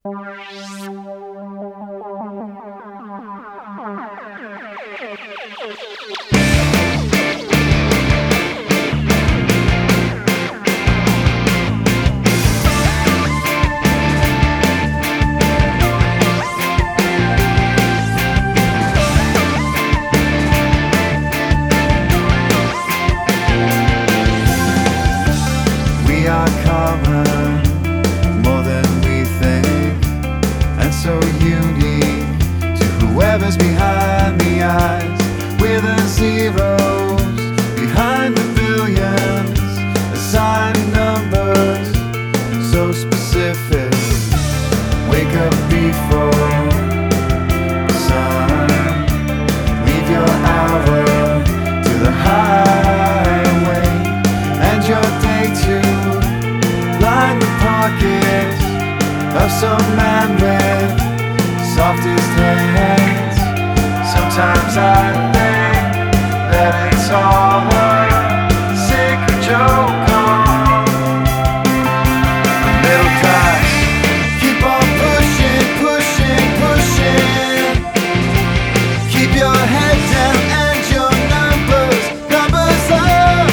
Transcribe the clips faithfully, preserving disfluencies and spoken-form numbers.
We are common, more than we think, and so unique to whoever's behind the eyes. We're the zeros behind the billions, assigned numbers so specific. Wake up before the sun, leave your hour to the highway, and your day to line the pockets of some man with softest hands. Sometimes I think that it's all a sick joke on the middle class. Keep on pushing, pushing, pushing. Keep your head down and your numbers, numbers up.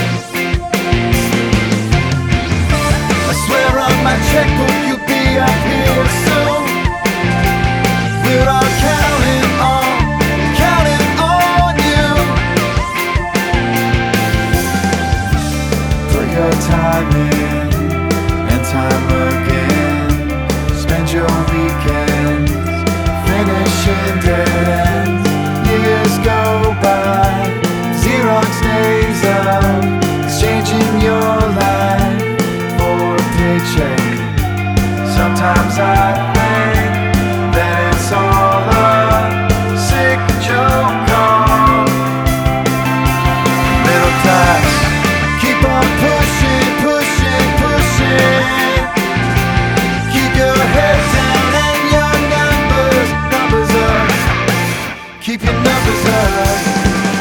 I swear on my checkbook you'll be up here soon. We're all counting on, counting on you. Put your time in and time again. Spend your weekends finishing dead ends. Years go by, Xerox days of exchanging your life for a paycheck. Sometimes I think that it's all a sick joke on middle class. Keep on pushing, pushing, pushing. Keep your head down and your numbers, numbers up. Keep your numbers up.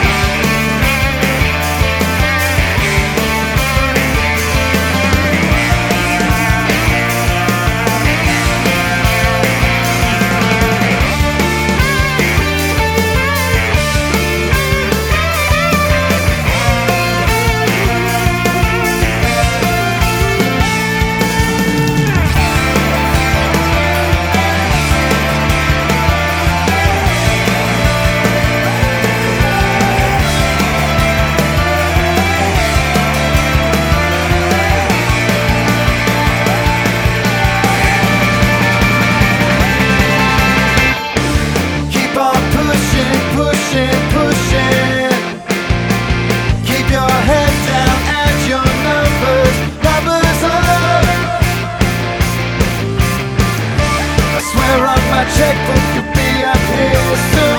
Pushing, pushing. Keep your head down and your numbers, numbers up. I swear on my checkbook you'll be up here soon.